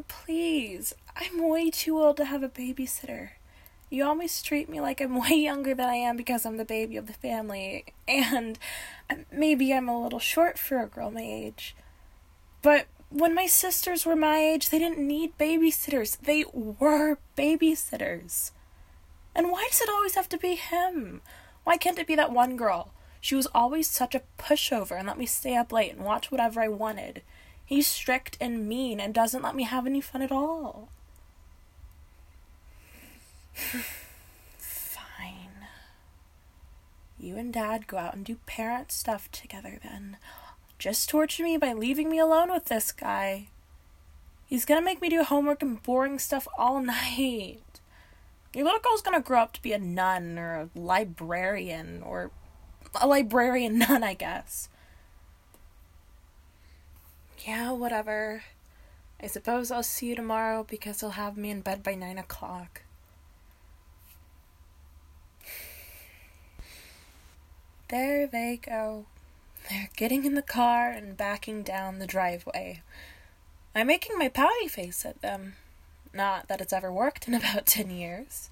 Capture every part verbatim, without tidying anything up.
please, I'm way too old to have a babysitter. You always treat me like I'm way younger than I am because I'm the baby of the family, and maybe I'm a little short for a girl my age. But when my sisters were my age, they didn't need babysitters. They were babysitters. And why does it always have to be him? Why can't it be that one girl? She was always such a pushover and let me stay up late and watch whatever I wanted. He's strict and mean and doesn't let me have any fun at all. Fine. You and Dad go out and do parent stuff together then. Just torture me by leaving me alone with this guy. He's gonna make me do homework and boring stuff all night. Your little girl's gonna grow up to be a nun or a librarian or a librarian nun, I guess. Yeah, whatever. I suppose I'll see you tomorrow because he'll have me in bed by nine o'clock. There they go. They're getting in the car and backing down the driveway. I'm making my pouty face at them. Not that it's ever worked in about ten years.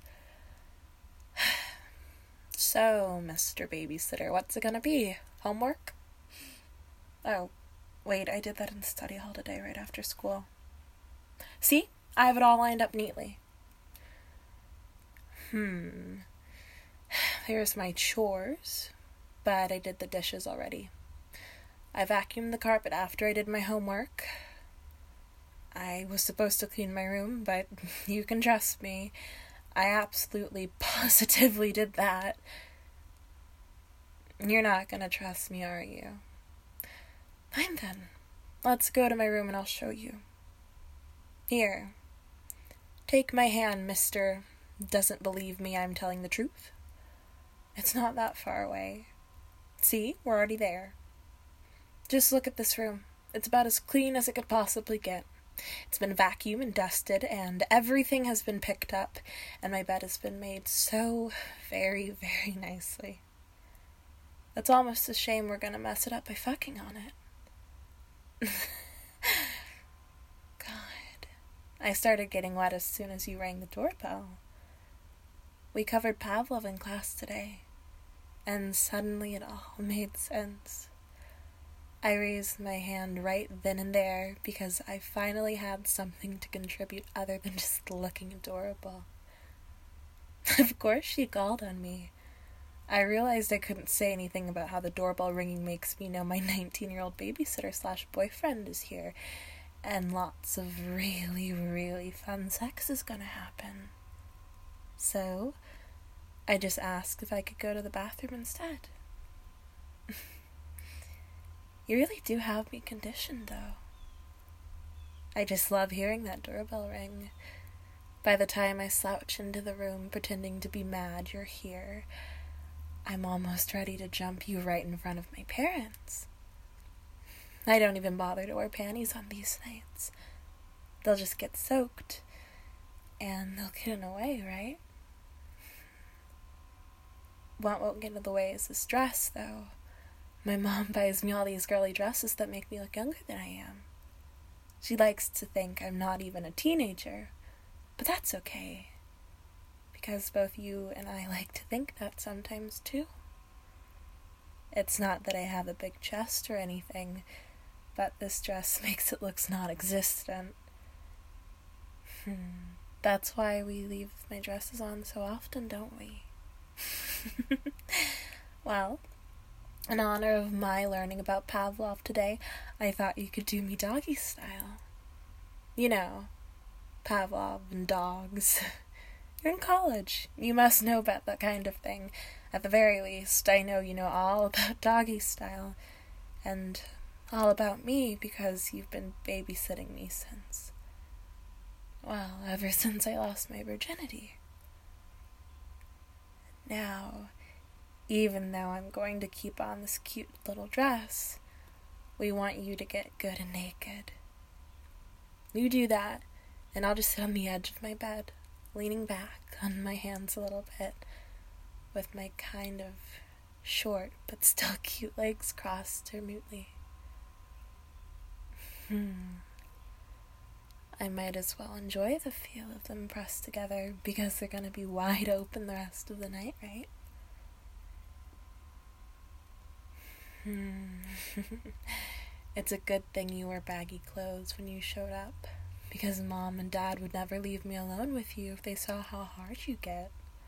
So, Mister Babysitter, what's it gonna be? Homework? Oh, wait, I did that in study hall today right after school. See? I have it all lined up neatly. Hmm. Here's my chores. But I did the dishes already. I vacuumed the carpet after I did my homework. I was supposed to clean my room, but you can trust me. I absolutely, positively did that. You're not gonna trust me, are you? Fine then. Let's go to my room and I'll show you. Here. Take my hand, Mister Doesn't believe me I'm telling the truth. It's not that far away. See, we're already there. Just look at this room. It's about as clean as it could possibly get. It's been vacuumed and dusted, and everything has been picked up, and my bed has been made so very, very nicely. It's almost a shame we're gonna mess it up by fucking on it. God. I started getting wet as soon as you rang the doorbell. We covered Pavlov in class today. And suddenly it all made sense. I raised my hand right then and there because I finally had something to contribute other than just looking adorable. Of course she called on me. I realized I couldn't say anything about how the doorbell ringing makes me know my nineteen-year-old babysitter slash boyfriend is here, and lots of really, really fun sex is gonna happen. So I just asked if I could go to the bathroom instead. You really do have me conditioned, though. I just love hearing that doorbell ring. By the time I slouch into the room pretending to be mad you're here, I'm almost ready to jump you right in front of my parents. I don't even bother to wear panties on these nights. They'll just get soaked, and they'll get in the way, right? What won't get in the way is this dress, though. My mom buys me all these girly dresses that make me look younger than I am. She likes to think I'm not even a teenager, but that's okay. Because both you and I like to think that sometimes, too. It's not that I have a big chest or anything, but this dress makes it look non-existent. Hmm. That's why we leave my dresses on so often, don't we? Well, in honor of my learning about Pavlov today, I thought you could do me doggy style. You know, Pavlov and dogs. You're in college. You must know about that kind of thing. At the very least, I know you know all about doggy style. And all about me because you've been babysitting me since, well, ever since I lost my virginity. Now, even though I'm going to keep on this cute little dress, we want you to get good and naked. You do that, and I'll just sit on the edge of my bed, leaning back on my hands a little bit, with my kind of short but still cute legs crossed mutely. Hmm. I might as well enjoy the feel of them pressed together because they're gonna be wide open the rest of the night, right? Hmm. It's a good thing you wore baggy clothes when you showed up, because Mom and Dad would never leave me alone with you if they saw how hard you get.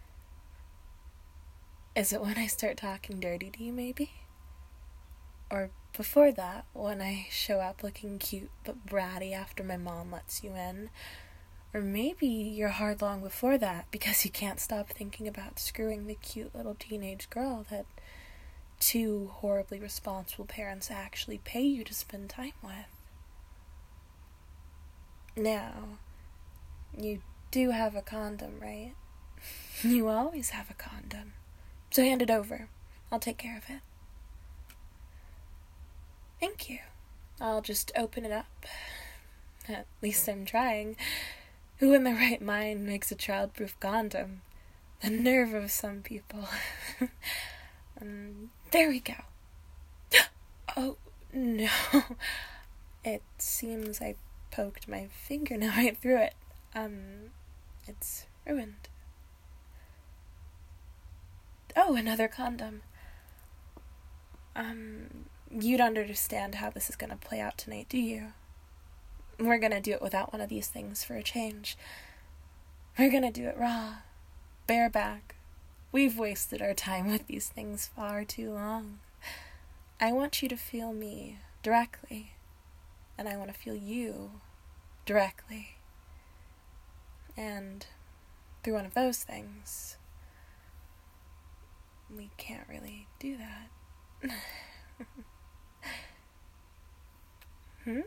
Is it when I start talking dirty to you, maybe? Or before that, when I show up looking cute but bratty after my mom lets you in? Or maybe you're hard long before that because you can't stop thinking about screwing the cute little teenage girl that two horribly responsible parents actually pay you to spend time with. Now, you do have a condom, right? You always have a condom. So hand it over. I'll take care of it. Thank you. I'll just open it up. At least I'm trying. Who in their right mind makes a child-proof condom? The nerve of some people. um, there we go. Oh, no. It seems I poked my fingernail right through it. Um, it's ruined. Oh, another condom. Um, you don't understand how this is gonna play out tonight, do you? We're gonna do it without one of these things for a change. We're gonna do it raw, bareback. We've wasted our time with these things far too long. I want you to feel me directly, and I want to feel you directly. And through one of those things, we can't really do that. Hmm?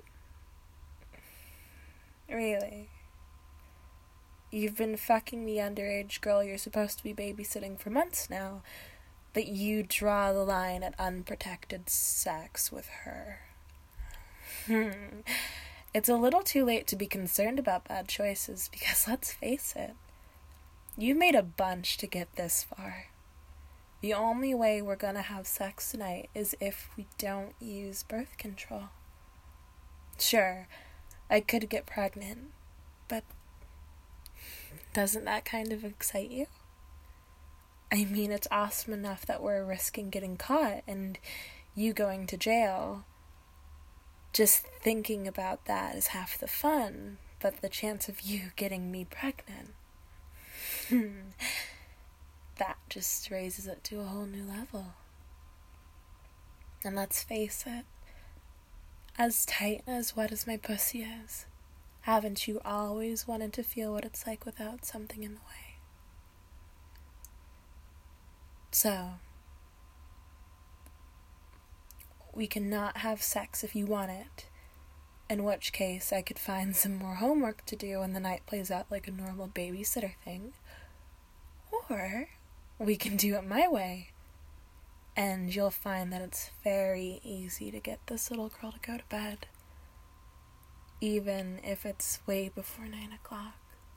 Really? You've been fucking the underage girl you're supposed to be babysitting for months now, but you draw the line at unprotected sex with her. Hmm. It's a little too late to be concerned about bad choices, because let's face it, you've made a bunch to get this far. The only way we're gonna have sex tonight is if we don't use birth control. Sure, I could get pregnant, but doesn't that kind of excite you? I mean, it's awesome enough that we're risking getting caught and you going to jail. Just thinking about that is half the fun, but the chance of you getting me pregnant, that just raises it to a whole new level. And let's face it, as tight and as wet as my pussy is, haven't you always wanted to feel what it's like without something in the way? So, we cannot have sex if you want it, in which case I could find some more homework to do and the night plays out like a normal babysitter thing. Or we can do it my way, and you'll find that it's very easy to get this little girl to go to bed, even if it's way before nine o'clock.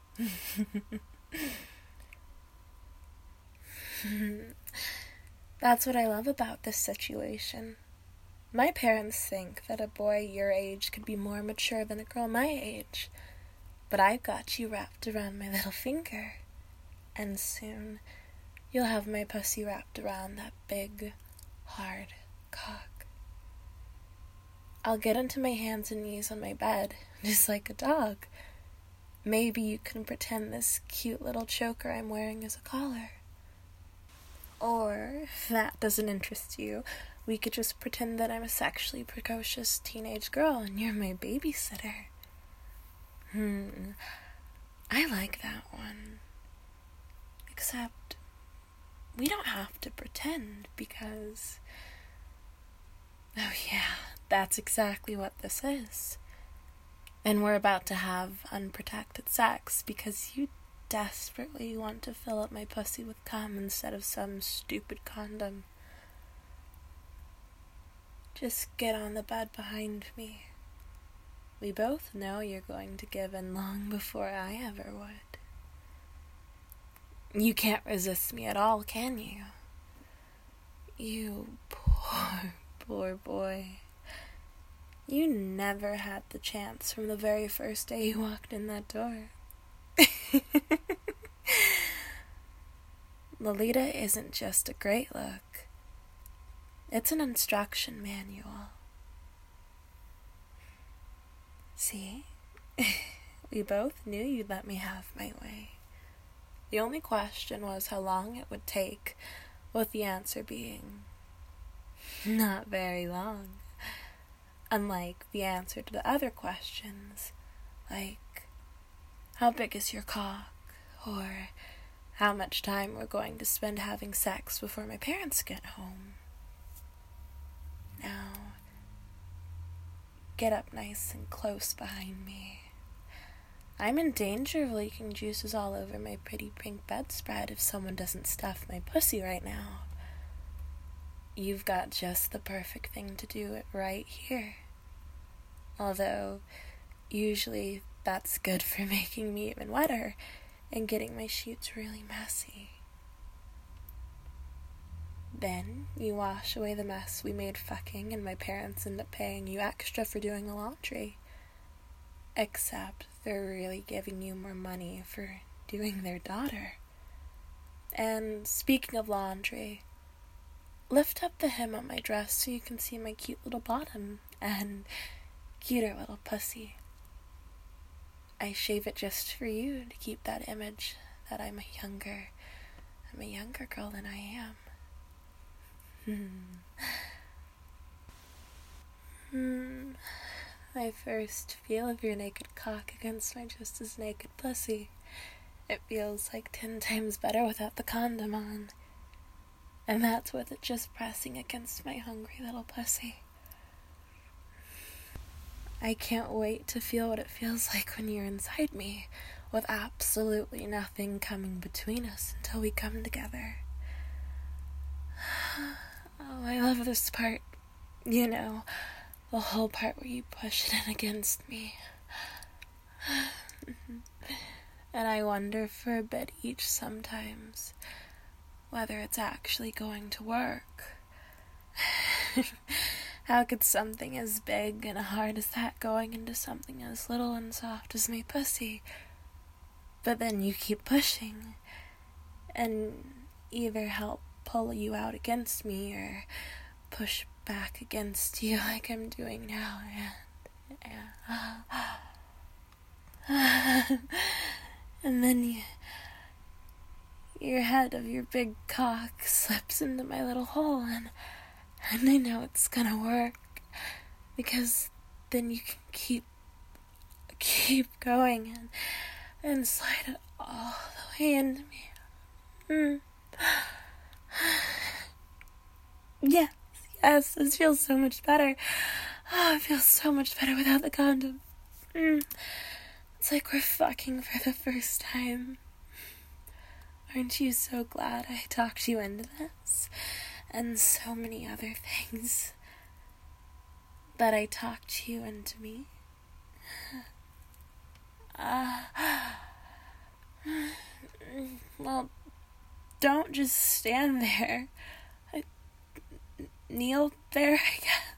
That's what I love about this situation. My parents think that a boy your age could be more mature than a girl my age, but I've got you wrapped around my little finger, and soon you'll have my pussy wrapped around that big, hard cock. I'll get into my hands and knees on my bed, just like a dog. Maybe you can pretend this cute little choker I'm wearing is a collar. Or, if that doesn't interest you, we could just pretend that I'm a sexually precocious teenage girl and you're my babysitter. Hmm, I like that one. Except, we don't have to pretend because... Oh yeah, that's exactly what this is. And we're about to have unprotected sex because you desperately want to fill up my pussy with cum instead of some stupid condom. Just get on the bed behind me. We both know you're going to give in long before I ever would. You can't resist me at all, can you? You poor, poor boy. You never had the chance from the very first day you walked in that door. Lolita isn't just a great look. It's an instruction manual. See? We both knew you'd let me have my way. The only question was how long it would take, with the answer being not very long. Unlike the answer to the other questions, like, how big is your cock? Or, how much time we're going to spend having sex before my parents get home. Now, get up nice and close behind me. I'm in danger of leaking juices all over my pretty pink bedspread if someone doesn't stuff my pussy right now. You've got just the perfect thing to do it right here. Although, usually that's good for making me even wetter and getting my sheets really messy. Then, you wash away the mess we made fucking, and my parents end up paying you extra for doing the laundry. Except they're really giving you more money for doing their daughter. And speaking of laundry, lift up the hem on my dress so you can see my cute little bottom and cuter little pussy. I shave it just for you to keep that image that I'm a younger, I'm a younger girl than I am. Hmm. Hmm. My first feel of your naked cock against my just as naked pussy. It feels like ten times better without the condom on. And that's with it just pressing against my hungry little pussy. I can't wait to feel what it feels like when you're inside me, with absolutely nothing coming between us until we come together. Oh, I love this part. You know, the whole part where you push it in against me. And I wonder for a bit each sometimes whether it's actually going to work. How could something as big and hard as that going into something as little and soft as my pussy? But then you keep pushing, and either help pull you out against me or push back against you like I'm doing now, and, and, and then you, your head of your big cock slips into my little hole, and, and I know it's gonna work, because then you can keep, keep going, and, and slide it all the way into me. Mm. Yes, yes, this feels so much better. Oh, it feels so much better without the condom. Mm. It's like we're fucking for the first time. Aren't you so glad I talked you into this? And so many other things. That I talked you into me. Uh, well, don't just stand there. I, kneel there, I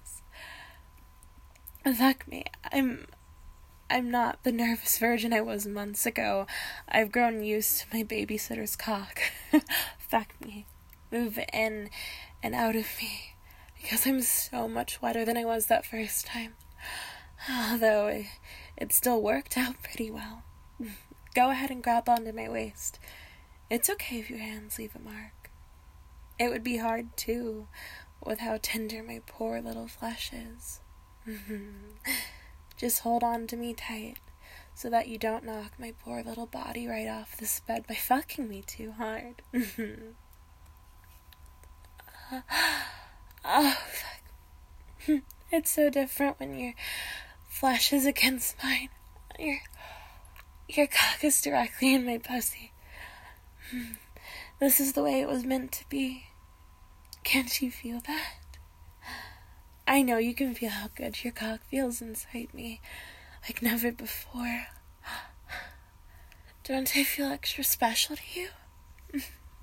guess. Fuck me. I'm... I'm not the nervous virgin I was months ago. I've grown used to my babysitter's cock. Fuck me. Move in and out of me. Because I'm so much wetter than I was that first time. Although it, it still worked out pretty well. Go ahead and grab onto my waist. It's okay if your hands leave a mark. It would be hard, too, with how tender my poor little flesh is. Just hold on to me tight, so that you don't knock my poor little body right off this bed by fucking me too hard. Oh, fuck. It's so different when your flesh is against mine. Your, your cock is directly in my pussy. This is the way it was meant to be. Can't you feel that? I know you can feel how good your cock feels inside me, like never before. Don't I feel extra special to you?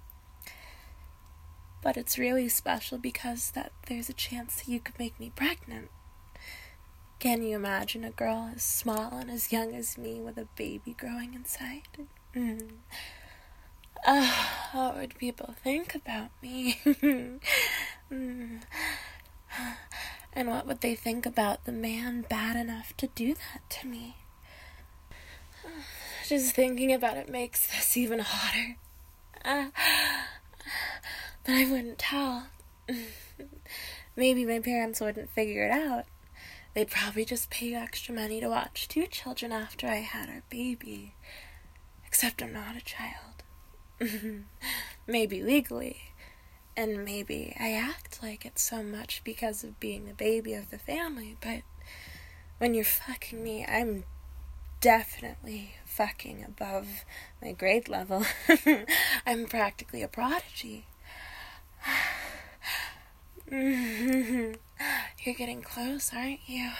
But it's really special because that there's a chance that you could make me pregnant. Can you imagine a girl as small and as young as me with a baby growing inside? Mm. Uh, what would people think about me? mm. And what would they think about the man bad enough to do that to me? Just thinking about it makes this even hotter. Uh, but I wouldn't tell. Maybe my parents wouldn't figure it out. They'd probably just pay you extra money to watch two children after I had our baby. Except I'm not a child. Maybe legally. And maybe I act like it so much because of being the baby of the family, but when you're fucking me, I'm definitely fucking above my grade level. I'm practically a prodigy. You're getting close, aren't you?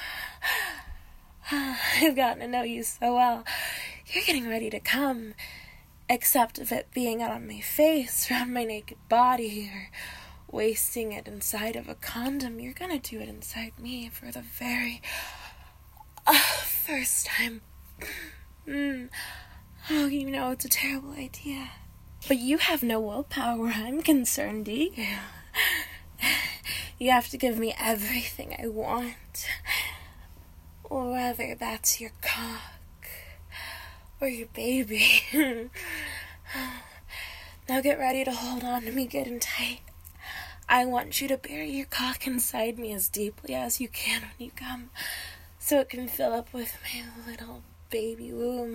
I've gotten to know you so well. You're getting ready to come. Except of it being on my face, around my naked body, or wasting it inside of a condom, you're gonna do it inside me for the very uh, first time. mm. Oh, you know it's a terrible idea. But you have no willpower where I'm concerned, do you? You have to give me everything I want. Whether that's your cock or your baby. Now get ready to hold on to me good and tight. I want you to bury your cock inside me as deeply as you can when you come, so it can fill up with my little baby womb.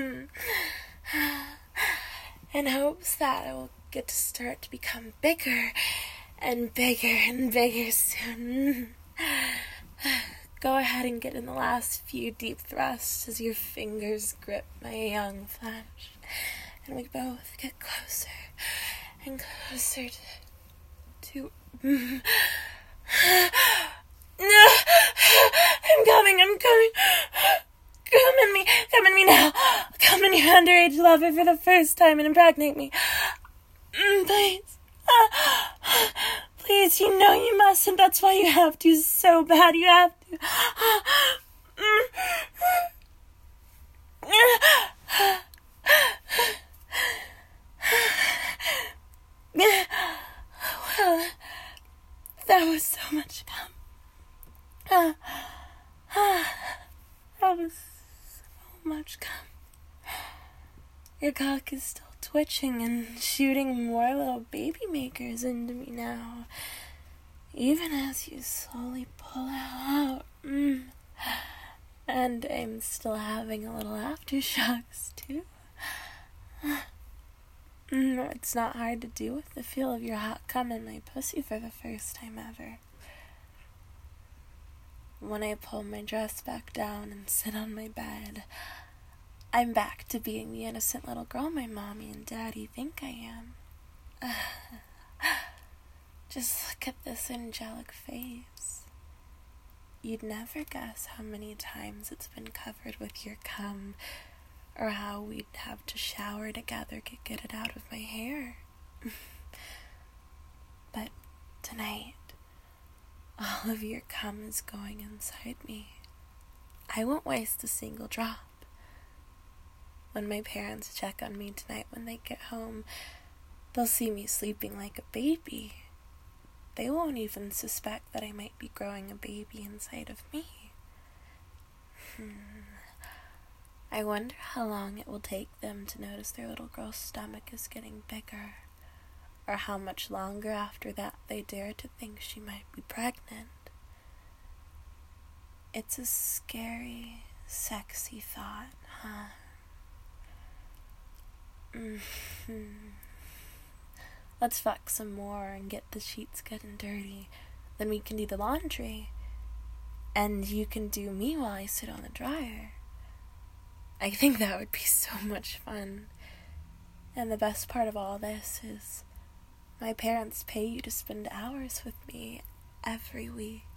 In hopes that it will get to start to become bigger and bigger and bigger soon. Go ahead and get in the last few deep thrusts as your fingers grip my young flesh, and we both get closer and closer to... to... No! I'm coming, I'm coming! Come in me, come in me now! Come in your underage lover for the first time and impregnate me. Please. Please, you know you mustn't. That's why you have to so bad. You have to. Well, that was so much cum. That was so much cum. Your cock is still twitching and shooting more little baby makers into me now, even as you slowly pull out. Mm. And I'm still having a little aftershocks too. Mm, it's not hard to do with the feel of your hot cum in my pussy for the first time ever. When I pull my dress back down and sit on my bed, I'm back to being the innocent little girl my mommy and daddy think I am. Uh, just look at this angelic face. You'd never guess how many times it's been covered with your cum, or how we'd have to shower together to get it out of my hair. But tonight, all of your cum is going inside me. I won't waste a single drop. When my parents check on me tonight when they get home, they'll see me sleeping like a baby. They won't even suspect that I might be growing a baby inside of me. Hmm. I wonder how long it will take them to notice their little girl's stomach is getting bigger, or how much longer after that they dare to think she might be pregnant. It's a scary, sexy thought, huh? Mm-hmm. Let's fuck some more and get the sheets good and dirty. Then we can do the laundry. And you can do me while I sit on the dryer. I think that would be so much fun. And the best part of all this is my parents pay you to spend hours with me every week.